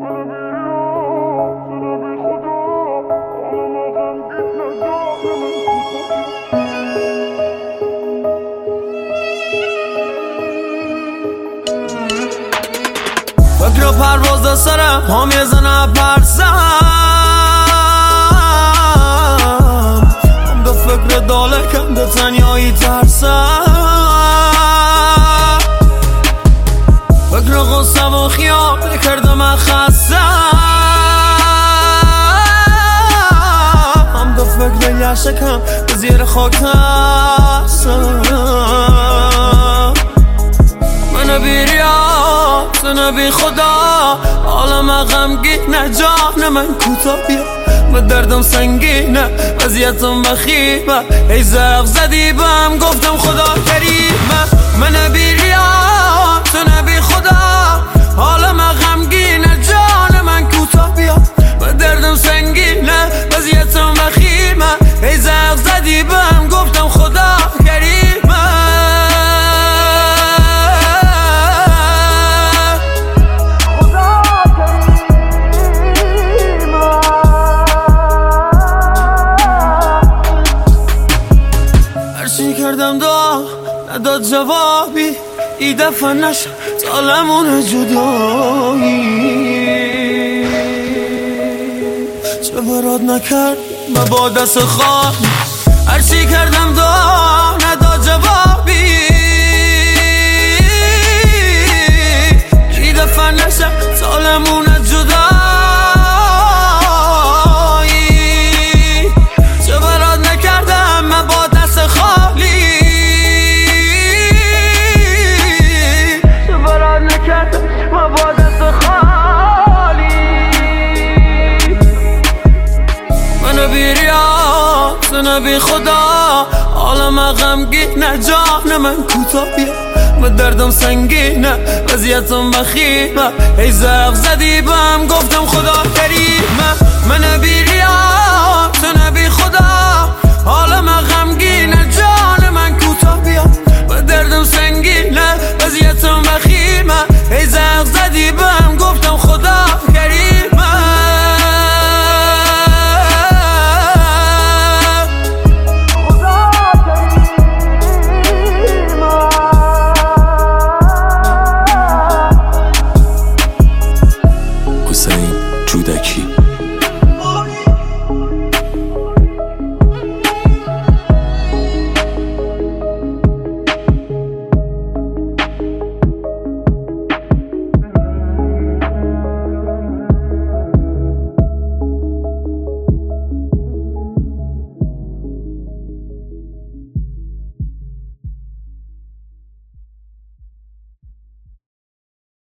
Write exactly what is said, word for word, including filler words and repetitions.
فکر پرواز سرم هم یه زنه پرسم هم به فکر دالکم به تنیایی ترسم فکر غصه و خیال کردم من خستم هم به فکر یشکم به زیر خاک ترسم من بیریا تو نبی خدا عالم غمگینه جان من کوتا بیا به دردم سنگینه وضعیتم بخیمه ای زغ زدی بهم گفتم خدا کریمه من بیریا تو نبی خدا عالم غمگینه جان من کوتا بیا به دردم سنگینه وضعیتم بخیمه ای زغ زدی بهم گفتم خدا کریمه کردم دعا نداد جوابی ای دفعه نشد طالمون جدایی چه برات نکرد من با دست خواهی هرچی کردم دعا نداد جوابی ای دفعه نشد طالمون جدایی چه برات نکردم من با دست خالی نبی خدا عالم غمگینه جان من کوتا بیا به دردم سنگینه وضعیتم بخیمه ای زغ زدی بهم گفتم خدا کریمه من بیریا تو نبی خدا عالم غمگینه جان من کوتا بیا به دردم سنگینه وضعیتم بخیمه